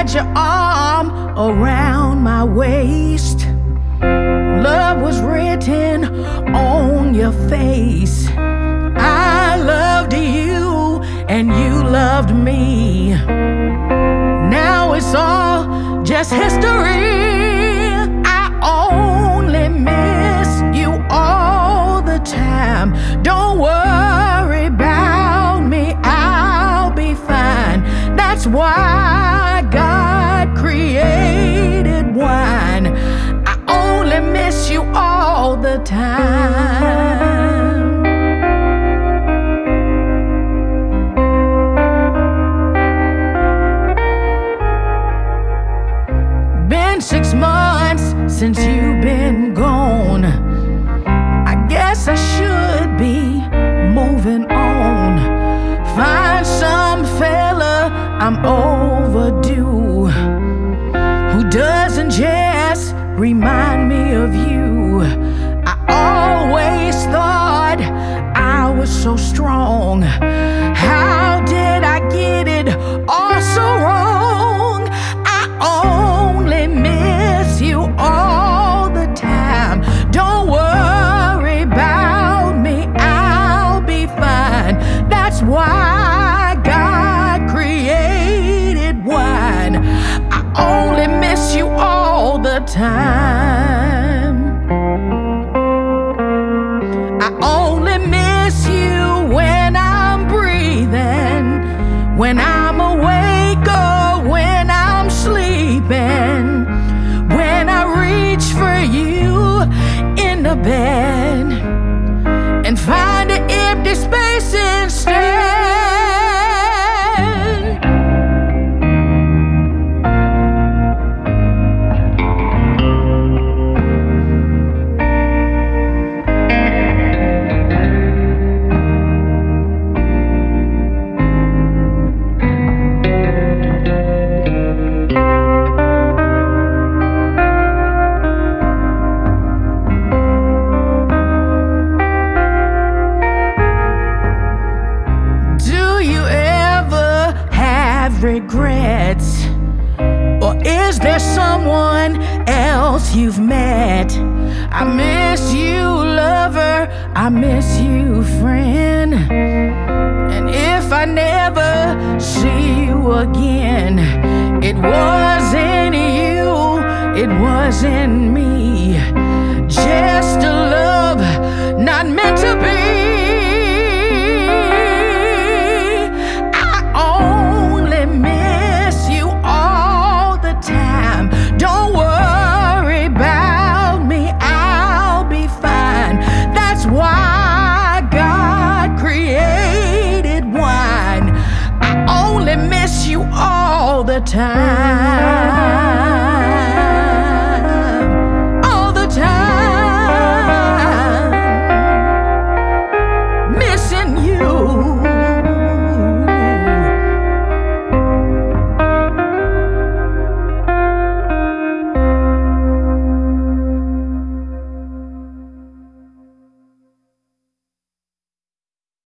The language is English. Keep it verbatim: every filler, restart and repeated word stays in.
had your arm around my waist. Love was written on your face. I loved you and you loved me. Now it's all just history. I only miss you all the time. Don't worry about me, I'll be fine. That's why God created wine. I only miss you all the time. Been six months since you've been gone. I guess I should be moving on. Find some fella I'm overdue, who doesn't just remind me of you. I always thought I was so strong. How did I get it all so wrong? I only miss you all the time. Don't worry about me, I'll be fine. That's why God created wine. I only miss you all the time. I only miss you when I'm breathing, when I'm awake or when I'm sleeping, when I reach for you in the bed and find an empty space instead. Regrets, or is there someone else you've met? I miss you, lover, I miss you, friend. And if I never see you again, it wasn't you, it wasn't me. Just a love not meant to be. Don't worry about me, I'll be fine. That's why God created wine. I only miss you all the time.